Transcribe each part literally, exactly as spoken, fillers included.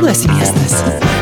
Mielas miestas.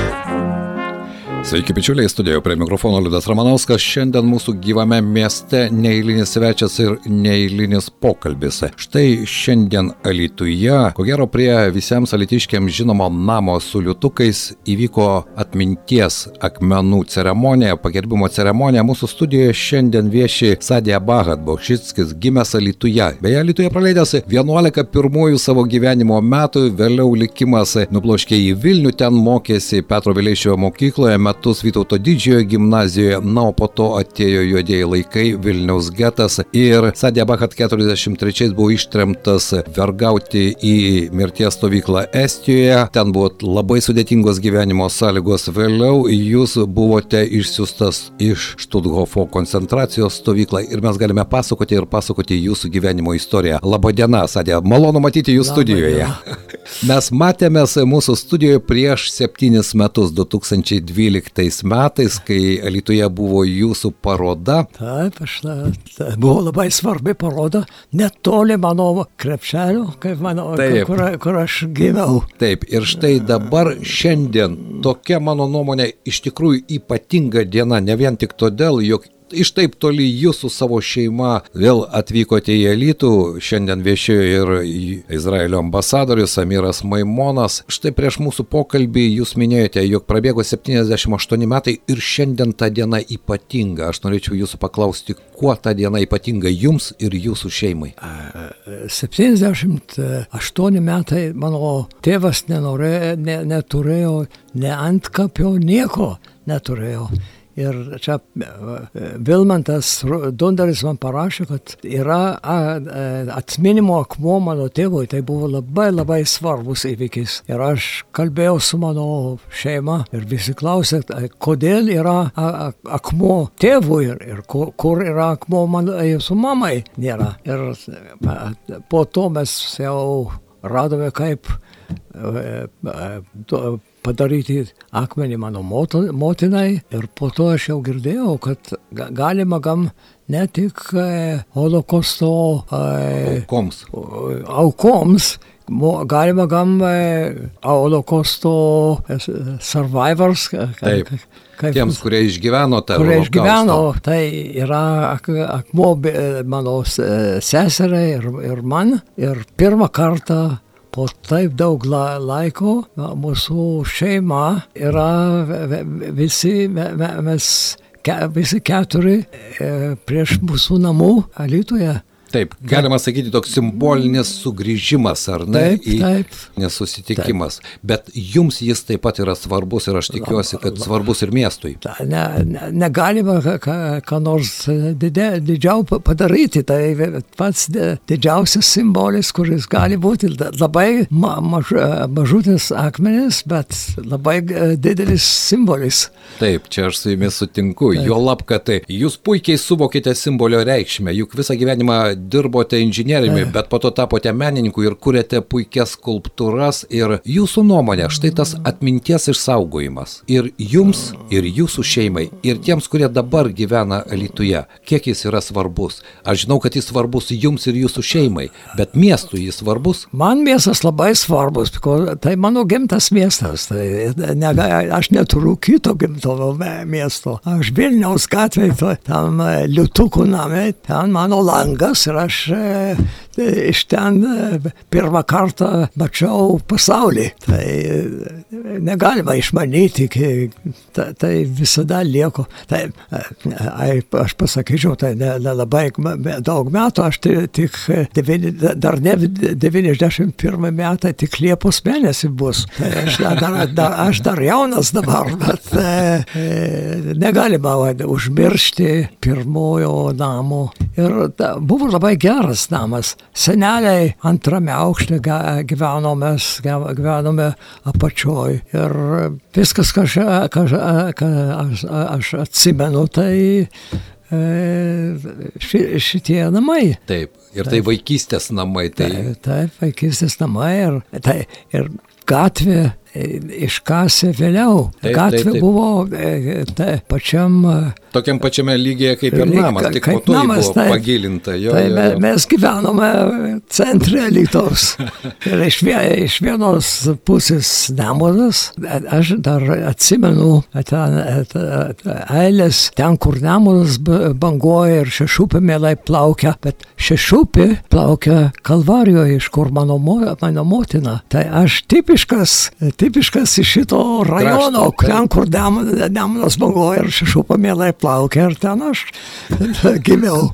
Sveiki, bičiuliai, studijoje prie mikrofono Liudas Ramanauskas. Šiandien mūsų gyvame mieste neeilinis svečias ir neeilinis pokalbis. Štai šiandien Alytuje, ko gero prie visiems alytiškiams žinomo namo su liūtukais, įvyko atminties akmenų ceremonija, pagerbimo ceremonija. Mūsų studijoje šiandien vieši Sadija Bahat Bokšickis, gimęs Alytuje. Beje, Alytuje praleidęs vienuolika pirmųjų savo gyvenimo metų, vėliau likimas nubloškė į Vilnių, ten mokėsi Petro Vileišio mokykloje, metus Vytauto Didžiojo gimnazijoje, na, o po to atėjo juodieji laikai, Vilniaus getas ir Sadija Bahat keturiasdešimt trečiais buvo ištremtas vergauti į mirties stovyklą Estijoje. Ten buvo labai sudėtingos gyvenimo sąlygos. Vėliau jūs buvote išsiųstas iš Štuthofo koncentracijos stovyklą ir mes galime pasakoti ir pasakoti jūsų gyvenimo istoriją. Labadiena, Sadija, malonu matyti jūs studijoje. Mes matėmės mūsų studijoje prieš septynis metus, du tūkstančiai dvyliktais metais, kai Alytuje buvo jūsų paroda. Taip, aš ta, buvo labai svarbi paroda, netoli mano krepšelio, kaip mano, kur, kur aš gimiau. Taip, ir štai dabar šiandien tokia mano nuomonė iš tikrųjų ypatinga diena, ne vien tik todėl, jog iš taip toli jūs su savo šeima vėl atvykote į Alytų, šiandien viešėjo ir Izraelio ambasadorius Amiras Maimonas. Štai prieš mūsų pokalbį jūs minėjote, jog prabėgo septyniasdešimt aštuoni metai ir šiandien ta diena ypatinga. Aš norėčiau jūsų paklausti, kuo ta diena ypatinga jums ir jūsų šeimai? septyniasdešimt aštuoni metai mano tėvas nenorėjo, ne, neturėjo, ne antkapio, nieko neturėjo. Ir čia Vilmantas Dundaris man parašė, kad yra atminimo akmuo mano tėvui, tai buvo labai labai svarbus įvykis. Ir aš kalbėjau su mano šeima ir visi klausė, kodėl yra akmuo tėvui ir, ir kur, kur yra akmuo mano, jūsų mamai nėra. Ir po to mes jau radome, kaip padaryti akmenį mano motinai ir po to aš jau girdėjau, kad galima gam ne tik holokausto aukoms, aukoms galima gam holokausto survivors, taip, kaip, tiems, kurie išgyveno tą kurie holokaustą. Išgyveno, tai yra ak, akmuo mano seserai ir, ir man ir pirmą kartą po taip daug laiko mūsų šeima yra visi, mes visi keturi prieš mūsų namų Alytuje. Taip, galima sakyti, toks simbolinis sugrįžimas, ar ne, taip, taip, į nesusitikimas. Taip. Bet jums jis taip pat yra svarbus ir aš tikiuosi, kad svarbus ir miestui. Ne, ne, negalima ką, ką nors didė, didžiau padaryti, tai pats didžiausias simbolis, kuris gali būti labai ma, maž, mažutis akmenis, bet labai didelis simbolis. Taip, čia aš su jumis sutinku, jo lab, kad tai jūs puikiai suvokite simbolio reikšmę, juk visą gyvenimą dirbote inžinieriumi, bet po to tapote menininku ir kuriate puikias skulptūras ir jūsų nuomonė, štai tas atminties išsaugojimas ir jums, ir jūsų šeimai, ir tiems, kurie dabar gyvena Alytuje, kiek jis yra svarbus. Aš žinau, kad jis svarbus jums ir jūsų šeimai, bet miestui jis svarbus? Man miestas labai svarbus, tai mano gimtas miestas, tai ne, aš neturiu kito gimto miesto. Aš Vilniaus gatvėje, tam liūtukų name, ten mano langas ir aš iš ten pirmą kartą mačiau pasaulį. Tai negalima išmanyti, tai, tai visada lieko. Tai, aš pasakyčiau, tai nelabai daug metų, aš tik devyni, dar ne devyniasdešimt pirmi metai, tik Liepos mėnesį bus. Tai aš, dar, dar, aš dar jaunas dabar, bet e, negalima užmiršti pirmojo namo. Ir ta, buvo labai geras namas. Seneliai antrame aukšte gyvenome, gyvenome apačioj. Ir viskas, ką aš, ką aš, aš atsimenu, tai e, ši, šitie namai. Taip, ir tai vaikystės namai. Tai... Taip, taip, vaikystės namai. Ir, tai, ir gatvė iškasė vėliau. Taip, gatvė taip, taip. buvo tai, pačiam Tokiam pačiame lygyje kaip ir namas, tik po to jį buvo pagilinta. Jo, tai jo, jo. Mes gyvenome centre Alytaus. Ir iš, vien, iš vienos pusės Nemunas, aš dar atsimenu ten eilės, ten kur Nemunas banguoja ir Šešupė mielai plaukia, bet Šešupė plaukia Kalvarijoje, iš kur mano, mano motina. Tai aš tipiškas, tipiškas iš šito rajono, Krašto, ten kur Nemunas banguoja ir Šešupė mielai plaukia ir ten aš gimiau.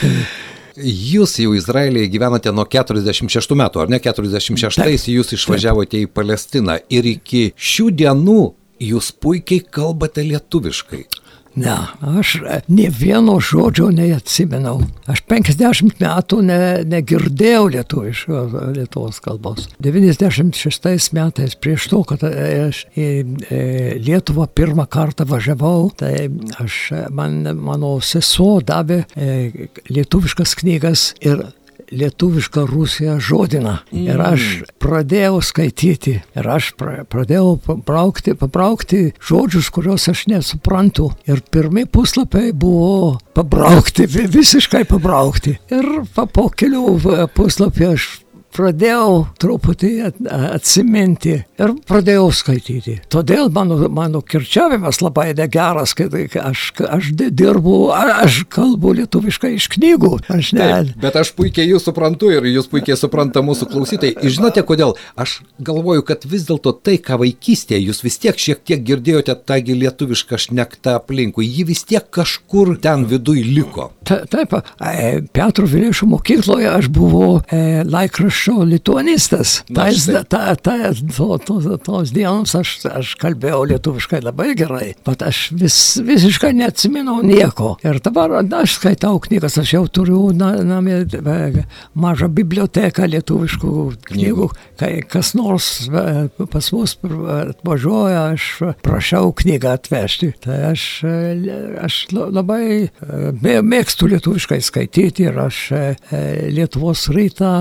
Jūs jau Izraelyje gyvenate nuo keturiasdešimt šeštų metų, ar ne? keturiasdešimt šeštais jūs išvažiavote į Palestiną ir iki šių dienų jūs puikiai kalbate lietuviškai. Ne, aš ne vieno žodžio neatsimenau. Aš penkiasdešimt metų ne, negirdėjau lietuviškos Lietuvos kalbos. devyniasdešimt šeštais metais prieš to, kad aš į Lietuvą pirmą kartą važiavau, tai aš, man, mano sesuo davė lietuviškas knygas ir lietuvišką Rusiją žodyną. Mm. Ir aš pradėjau skaityti. Ir aš pradėjau pabraukti, pabraukti žodžius, kuriuos aš nesuprantu. Ir pirmi puslapiai buvo pabraukti, visiškai pabraukti. Ir po kelių puslapių aš pradėjau truputį atsiminti ir pradėjau skaityti. Todėl mano, mano kirčiavimas labai negeras, kad aš, aš dirbu, aš kalbu lietuviškai iš knygų. Aš ne... Taip, bet aš puikiai jūs suprantu ir jūs puikiai supranta mūsų klausytojai. Ir žinote kodėl? Aš galvoju, kad vis dėlto tai, ką vaikystėje jūs vis tiek šiek tiek girdėjote tągi lietuvišką šnektą aplinkui, ji vis tiek kažkur ten viduj liko. Ta, taip, Petro Vileišio mokykloje aš buvau e, laikraščio lituanistas. Tais, ta, ta, to, to, tos dienos aš, aš kalbėjau lietuviškai labai gerai, bet aš vis, visiškai neatsiminau nieko. Ir dabar aš skaitau knygas, aš jau turiu namie mažą biblioteką lietuviškų knygų. Kai kas nors pas mus atvažiuoja, aš prašau knygą atvežti. Tai aš, aš labai mėgstu lietuviškai skaityti ir aš Lietuvos rytą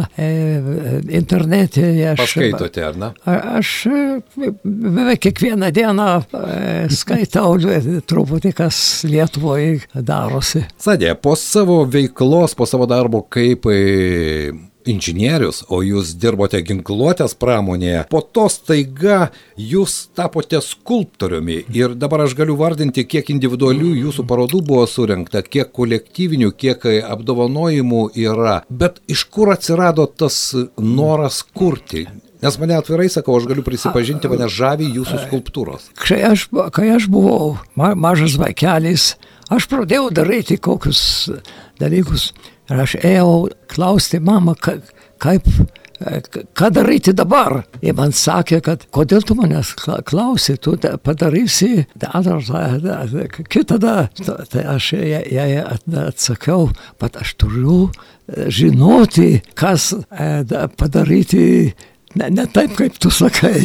internete. Aš, Paskaitote, ar ne? Aš beveik kiekvieną dieną skaitau truputį, kas Lietuvoje darosi. Sadė, po savo veiklos, po savo darbo kaip inžinierius, o jūs dirbote ginkluotės pramonėje, po to staiga jūs tapote skulptoriumi ir dabar aš galiu vardinti, kiek individualių jūsų parodų buvo surinkta, kiek kolektyvinių, kiek apdovanojimų yra, bet iš kur atsirado tas noras kurti? Nes mane atvirai sakau, aš galiu prisipažinti, mane žavi jūsų skulptūros. Kai aš, kai aš buvau ma, mažas vaikelis, aš pradėjau daryti kokius dalykus. Ir aš ėjau klausti mamą, ka, kaip, ką daryti dabar. Ir man sakė, kad kodėl tu manęs klausi, tu padarysi kitą. Tai aš jai atsakiau, bet aš turiu žinoti, kas padaryti. Ne, ne taip, kaip tu sakai.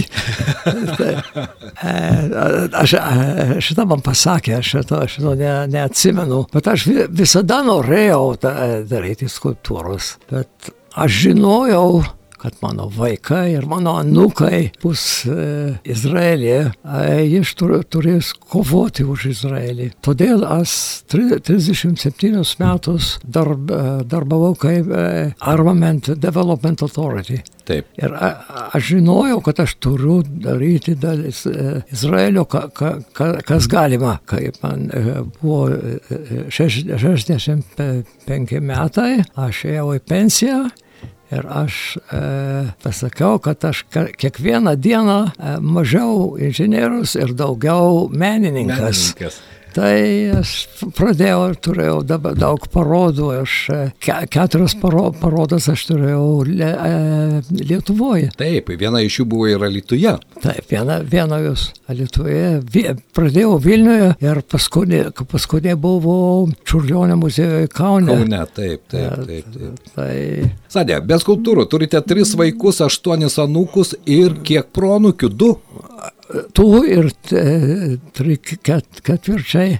Aš, šitą man pasakė, aš šito, šito ne, neatsimenu, bet aš visada norėjau daryti skulptūros. Bet aš žinojau, kad mano vaikai ir mano anūkai bus e, Izraelyje, jis turės kovoti už Izraelį. Todėl aš trisdešimt septynis metus darb, darbavau kaip Armament Development Authority. Taip. Ir a, aš žinojau, kad aš turiu daryti dalis e, Izraelio, ka, ka, ka, kas galima. Kaip man e, buvo šešiasdešimt penki metai, aš ėjau į pensiją. Ir aš e, pasakiau, kad aš kiekvieną dieną e, mažiau inžinierius ir daugiau menininkas. Menininkas. Tai aš pradėjau ir turėjau daug parodų. Aš ke, keturias paro, parodas aš turėjau le, e, Lietuvoje. Taip, viena iš jų buvo ir Alytuje. Taip, viena, viena jūs Alytuje. Pradėjau Vilniuje ir paskutinė, paskutinė buvo Čiurlionio muziejuje Kaune. Kaune, taip, taip, taip. taip. Tai... Sadė, be skulptūrų turite tris vaikus, aštuonis anūkus ir kiek proanūkių? Du? tu ir tri ketvirčiai,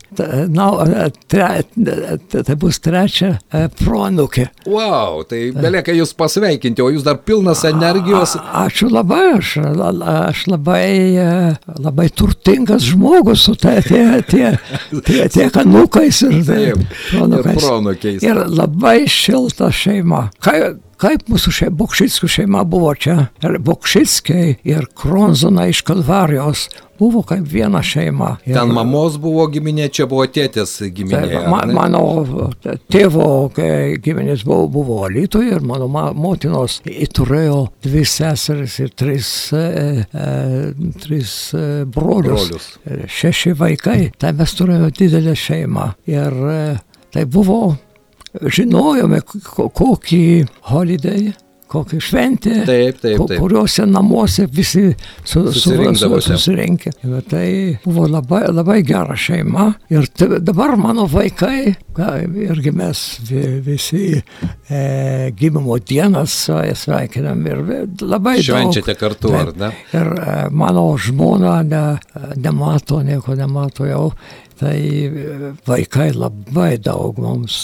tai bus trečia proanūkė. Wow, tai belieka jūs pasveikinti, o jūs dar pilnas energijos. A, ačiū labai, aš, aš labai, labai turtingas žmogus su tie, tie, tie, tie, tie anūkais ir, ir proanūkiais. Ir labai šilta šeima. Kai, Kaip mūsų šeima, Bokšickų šeima buvo čia, ir Bokšickiai, ir Kronzonai iš Kalvarijos buvo kaip viena šeima. Ir ten mamos buvo giminė, čia buvo tėtės giminė. Tai, ma, mano tėvo giminės buvo, buvo Alytuje ir mano ma, motinos turėjo dvi seseris ir tris, e, e, tris e, brolius, brolius. Šeši vaikai. Tai mes turėjome didelę šeimą. Ir e, tai buvo... Žinojome kokį holiday, kokį šventę, taip, taip, taip. Kuriuose namuose visi su, su, su, susirinkę. Tai buvo labai, labai gera šeima. Ir t, dabar mano vaikai, irgi mes visi e, gimimo dienas sveikinam ir labai daug. Švenčiate kartu, ar ne? Ir e, mano žmona ne, nemato, nieko nemato jau. Tai vaikai labai daug mums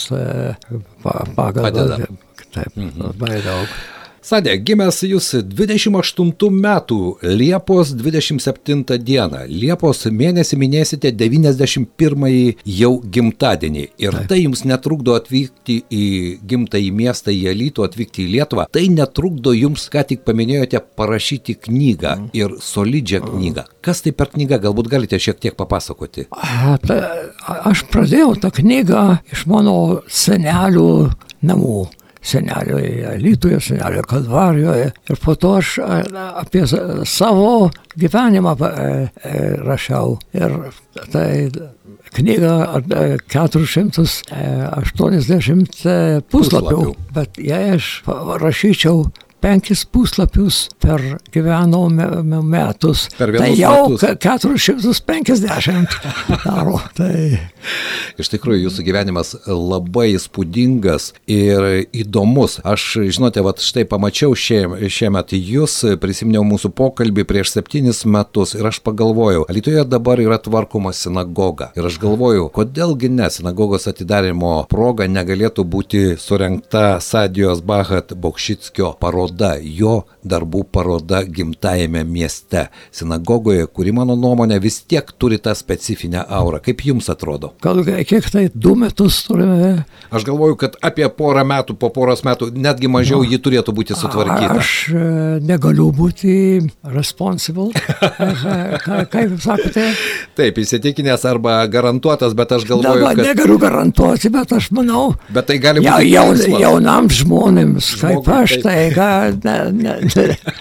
pagal. Taip, labai daug. Sadė, gimęs jūs dvidešimt aštuntų metų Liepos dvidešimt septintą dieną. Liepos mėnesį minėsite devyniasdešimt pirmąjį jau gimtadienį. Ir tai jums netrukdo atvykti į gimtąjį miestą, į Alytų, atvykti į Lietuvą. Tai netrukdo jums, ką tik paminėjote, parašyti knygą ir solidžią knygą. Kas tai per knygą? Galbūt galite šiek tiek papasakoti. A, ta, aš pradėjau tą knygą iš mano senelių namų. Senelio Alytuje, senelio Kalvarijoje. Ir po to aš apie savo gyvenimą rašiau. Ir tai knyga keturi šimtai aštuoniasdešimt puslapių. Bet jei aš rašyčiau penkis puslapius per gyvenimo metus, tai jau keturi šimtai penkiasdešimt daro. Tai... Iš tikrųjų, jūsų gyvenimas labai įspūdingas ir įdomus. Aš, žinote, vat štai pamačiau šie, šiemet jūs, prisiminiau mūsų pokalbį prieš septynis metus ir aš pagalvojau, Alytuje dabar yra tvarkoma sinagoga. Ir aš galvoju, kodėlgi ne, sinagogos atidarimo proga negalėtų būti surengta Sadijos Bahat Bokšickio paroda, jo darbų paroda gimtajame mieste. Sinagogoje, kuri mano nuomonė vis tiek turi tą specifinę aurą. Kaip jums atrodo? Gal kiek tai du metus turime? Aš galvoju, kad apie porą metų, po poros metų, netgi mažiau no. ji turėtų būti sutvarkyta. Aš negaliu būti responsible. Ka, kaip sakote? Taip, įsitikinęs arba garantuotas, bet aš galvoju, Dabar, kad... Negaliu garantuoti, bet aš manau... Bet tai gali būti... Ja, jaun, jaunams žmonėms, kaip Žmogui, aš, tai... Gal, ne, ne, ne.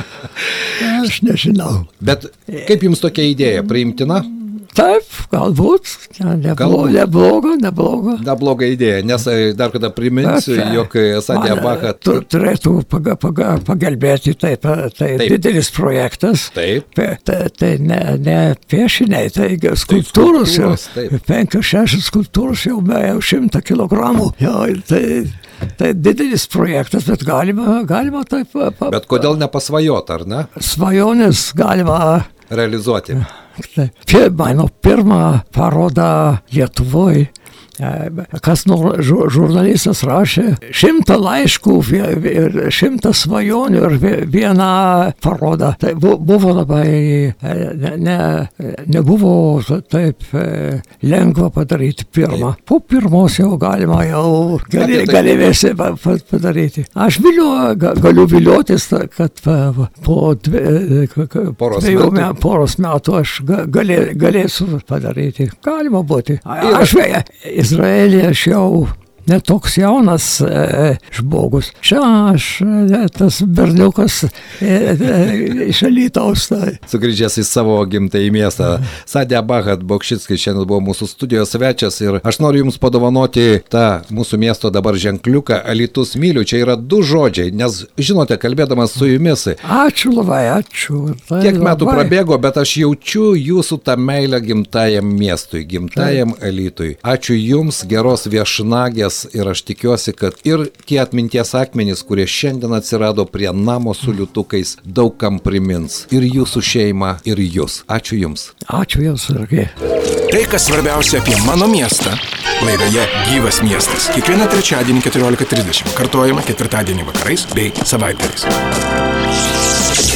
Aš nežinau. Bet kaip jums tokia idėja? Priimtina? Taip, galbūt, nebloga, nebloga, nebloga. Nebloga idėja, nes dar kada priminsiu, bet, jog Sadija Bahat... Turėtų paga, paga, pagelbėti, taip, tai taip. Didelis projektas. Taip. Tai, tai ne, ne piešiniai, tai skulptūros, taip, penkios šešios skulptūros jau jau šimtą kilogramų. Jau, tai, tai didelis projektas, bet galima, galima taip... Pa, bet kodėl nepasvajot, ar ne? Svajonės galima... Realizuoti. Mano pirmą parodą Lietuvoje, kas nors žurnalistas rašė, šimtą laiškų ir šimtą svajonių ir vieną parodą. Tai buvo labai, ne, ne, nebuvo taip lengva padaryti pirmą. Po pirmos jau galima jau gali, gali visi padaryti. Aš viliu, galiu viliotis, kad po dvi, poros, dviejų metų. poros metų aš galė, galėsiu padaryti. Galima būti. Aš Izraelyje aš jau ne toks jaunas e, žmogus. Čia aš, e, tas berniukas e, e, iš Alytaus. Tai. Sugrįžęs į savo gimtąjį miestą. Sadija Bahat Bokšickis šiandien buvo mūsų studijos svečias ir aš noriu jums padovanoti tą mūsų miesto dabar ženkliuką Alytus myliu. Čia yra du žodžiai, nes žinote, kalbėdamas su jumis. Ačiū labai, ačiū. Tai kiek metų labai. prabėgo, bet aš jaučiu jūsų tą meilę gimtajam miestui, gimtajam tai. Alytui. Ačiū jums, geros viešnagės atminties ir aš tikiuosi, kad ir tie atminties akmenys, kurie šiandien atsirado prie namo su liūtukais, daug kam primins ir jūsų šeimą, ir jūs. Ačiū Jums. Ačiū Jums irgi. Tai, kas svarbiausia apie mano miestą, laidoje Gyvas miestas. Kiekvieną trečiadienį keturiolika trisdešimt. Kartuojama ketvirtadienį vakarais bei savaitgaliais.